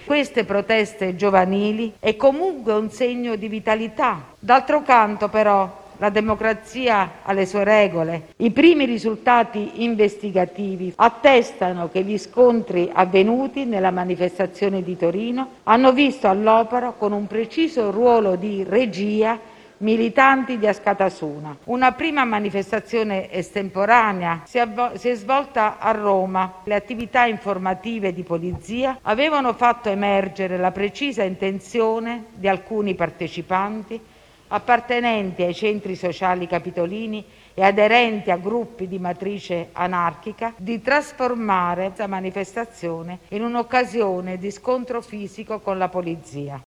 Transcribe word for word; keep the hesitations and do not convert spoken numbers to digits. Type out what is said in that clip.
queste proteste giovanili è comunque un segno di vitalità. D'altro canto, però, la democrazia ha le sue regole. I primi risultati investigativi attestano che gli scontri avvenuti nella manifestazione di Torino hanno visto all'opera, con un preciso ruolo di regia, militanti di Askatasuna. Una prima manifestazione estemporanea si, avvo- si è svolta a Roma. Le attività informative di polizia avevano fatto emergere la precisa intenzione di alcuni partecipanti appartenenti ai centri sociali capitolini e aderenti a gruppi di matrice anarchica di trasformare questa manifestazione in un'occasione di scontro fisico con la polizia.